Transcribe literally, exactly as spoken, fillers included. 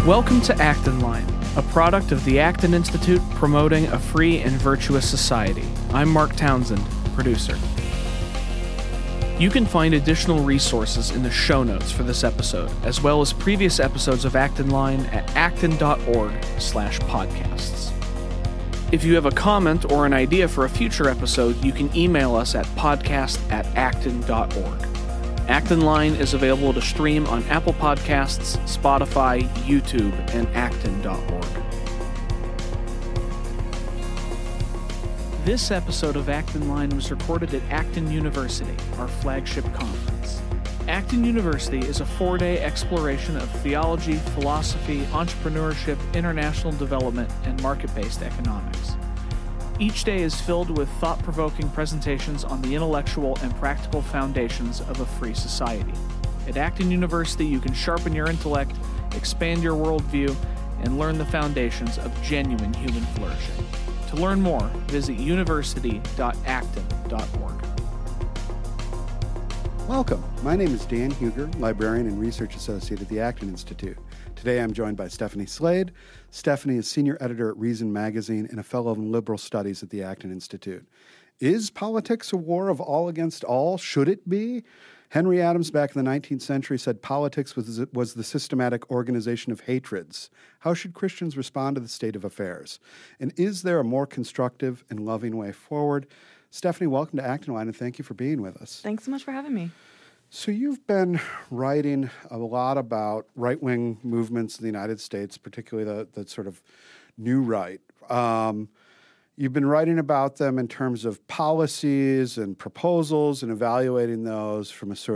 Welcome to Acton Line, a product of the Acton Institute promoting a free and virtuous society. I'm Mark Townsend, producer. You can find additional resources in the show notes for this episode, as well as previous episodes of Acton Line at acton.org slash podcasts. If you have a comment or an idea for a future episode, you can email us at podcast at acton.org. Acton Line is available to stream on Apple Podcasts, Spotify, YouTube, and acton dot org. This episode of Acton Line was recorded at Acton University, our flagship conference. Acton University is a four-day exploration of theology, philosophy, entrepreneurship, international development, and market-based economics. Each day is filled with thought-provoking presentations on the intellectual and practical foundations of a free society. At Acton University, you can sharpen your intellect, expand your worldview, and learn the foundations of genuine human flourishing. To learn more, visit university dot acton dot org. Welcome. My name is Dan Huger, librarian and research associate at the Acton Institute. Today I'm joined by Stephanie Slade. Stephanie is senior editor at Reason Magazine and a fellow in liberal studies at the Acton Institute. Is politics a war of all against all? Should it be? Henry Adams back in the nineteenth century said politics was, was the systematic organization of hatreds. How should Christians respond to the state of affairs? And is there a more constructive and loving way forward? Stephanie, welcome to Acton Line, and thank you for being with us. Thanks so much for having me. So you've been writing a lot about right-wing movements in the United States, particularly the, the sort of new right. Um, you've been writing about them in terms of policies and proposals and evaluating those from a sort